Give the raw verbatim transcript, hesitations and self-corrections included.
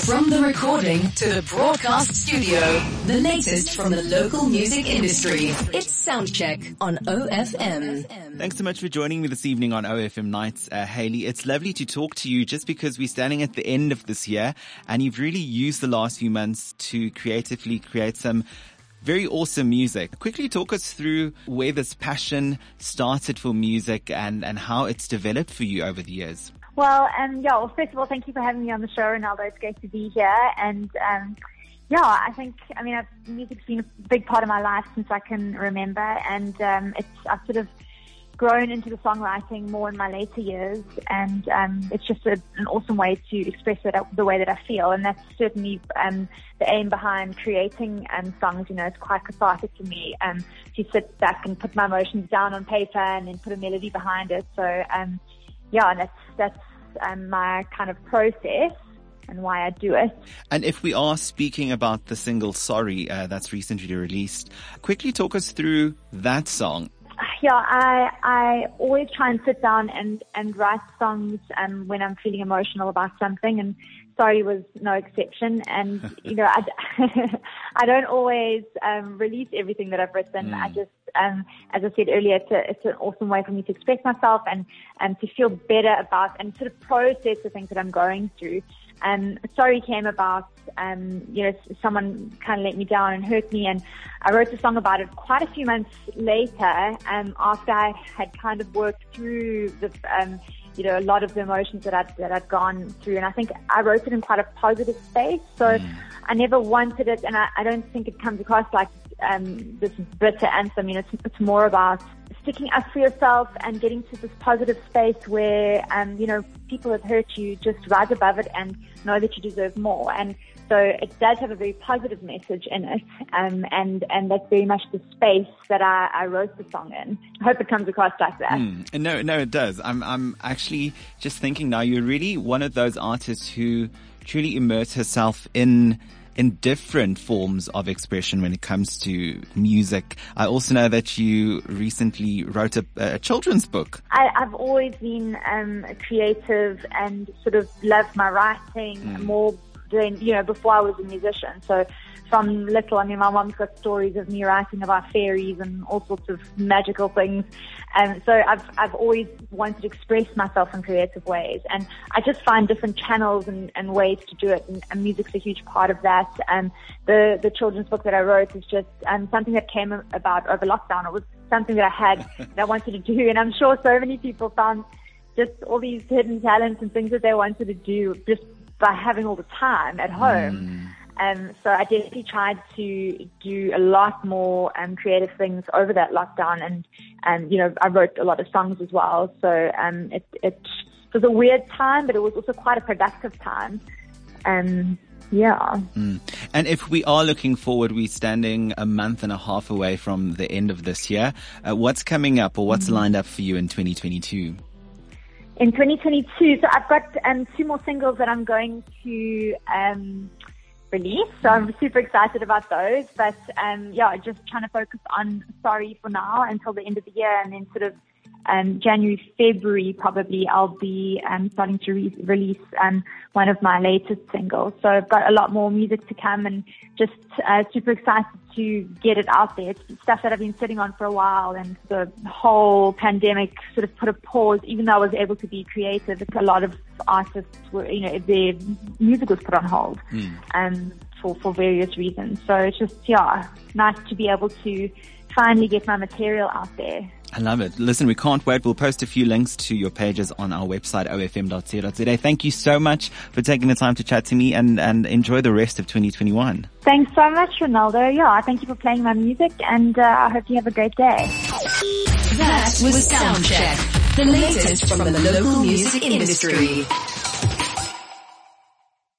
From the recording to the broadcast studio, the latest from the local music industry. It's Soundcheck on O F M. Thanks so much for joining me this evening on O F M Nights, uh, Hayley. It's lovely to talk to you just because we're standing at the end of this year and you've really used the last few months to creatively create some very awesome music. Quickly talk us through where this passion started for music and, and how it's developed for you over the years. Well, um, yeah, well, first of all, thank you for having me on the show, Ronaldo. It's great to be here. And, um, yeah, I think, I mean, I've, music's been a big part of my life since I can remember. And, um, it's, I've sort of grown into the songwriting more in my later years. And, um, it's just a, an awesome way to express it the way that I feel. And that's certainly, um, the aim behind creating, um, songs. You know, it's quite cathartic for me, um, to sit back and put my emotions down on paper and then put a melody behind it. So, um, yeah, and that's, that's um, my kind of process and why I do it. And if we are speaking about the single Sorry, uh, that's recently released, quickly talk us through that song. Yeah, I I always try and sit down and, and write songs um, when I'm feeling emotional about something, and Sorry was no exception. And, you know, I, I don't always um, release everything that I've written. Mm. I just, um, as I said earlier, it's, a, it's an awesome way for me to express myself and, and to feel better about and sort of process the things that I'm going through. And Sorry came about, um, you know, someone kind of let me down and hurt me, and I wrote a song about it quite a few months later, um, after I had kind of worked through the, um, you know, a lot of the emotions that I'd, that I'd gone through. And I think I wrote it in quite a positive space. So mm. I never wanted it, and I, I don't think it comes across like, um, this bitter anthem. You know, it's, it's more about sticking up for yourself and getting to this positive space where, um, you know, people have hurt you, just rise above it and know that you deserve more. And so it does have a very positive message in it, um, and, and that's very much the space that I, I wrote the song in. I hope it comes across like that. Mm. No, no, it does. I'm, I'm actually just thinking now, you're really one of those artists who truly immerse herself in in different forms of expression when it comes to music. I also know that you recently wrote a, a children's book. I, I've always been um, creative and sort of loved my writing mm. more than, you know, before I was a musician. So from little, I mean, my mom's got stories of me writing about fairies and all sorts of magical things. And so I've, I've always wanted to express myself in creative ways. And I just find different channels and, and ways to do it. And, and music's a huge part of that. And the, the children's book that I wrote is just um, something that came about over lockdown. It was something that I had, that I wanted to do. And I'm sure so many people found just all these hidden talents and things that they wanted to do just by having all the time at home. Mm. Um, so I definitely tried to do a lot more um, creative things over that lockdown, and, and you know, I wrote a lot of songs as well. So um, it, it was a weird time, but it was also quite a productive time. Um, yeah. Mm. And if we are looking forward, we're standing a month and a half away from the end of this year. Uh, what's coming up, or what's mm. lined up for you in twenty twenty-two? In twenty twenty-two, so I've got um, two more singles that I'm going to um, release. So I'm super excited about those. But um, yeah, just trying to focus on Sorry for now until the end of the year, and then sort of um, January, February probably I'll be um, starting to re- release um, one of my latest singles. So I've got a lot more music to come, and just uh, super excited to get it out there. It's stuff that I've been sitting on for a while, and the whole pandemic sort of put a pause. Even though I was able to be creative, a lot of artists were, you know, their music was put on hold mm. um, for, for various reasons. So it's just, yeah, nice to be able to finally get my material out there. I love it. Listen, we can't wait. We'll post a few links to your pages on our website, o f m dot co dot z a. Thank you so much for taking the time to chat to me, and, and enjoy the rest of twenty twenty-one. Thanks so much, Ronaldo. Yeah, thank you for playing my music, and uh, I hope you have a great day. That was Soundcheck, the latest from the local music industry.